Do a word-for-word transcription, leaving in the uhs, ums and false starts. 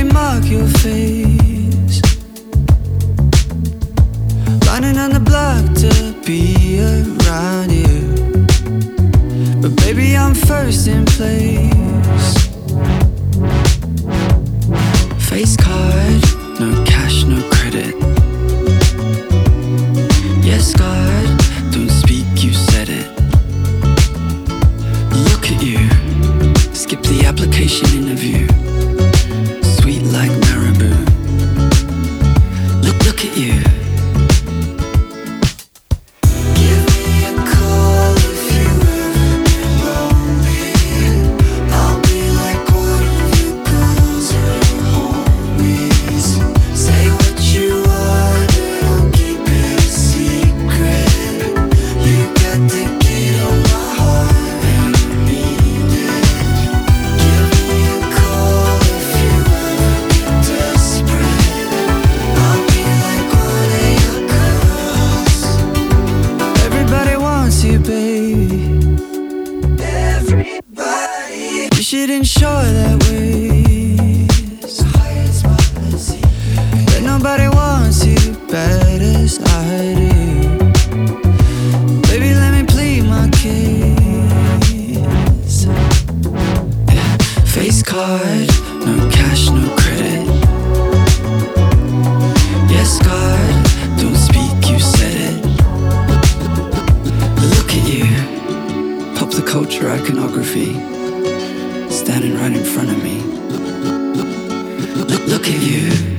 mark your face, lining on the block to be around you. But baby, I'm first in place. Face card, no cash, no credit. Yes, God, don't speak, you said it. Look at you, skip the application interview. Sweet like Marabou. Look, look at you. Give me a call if you ever get lonely. I'll be like one of your girls or your homies. Say what you want, but I'll keep it a secret. You got the key to my heart and I need it. Give me a call if you ever get desperate. I'll be like one of your girls. Everybody wants you, baby. Everybody. You should ensure that ways. That nobody wants you bad as I do. Baby, let me plead my case. Yeah. Face card, no cash, no credit. Yes, God, don't speak, you said it. Look at you, pop the culture iconography, standing right in front of me. Look, look at you.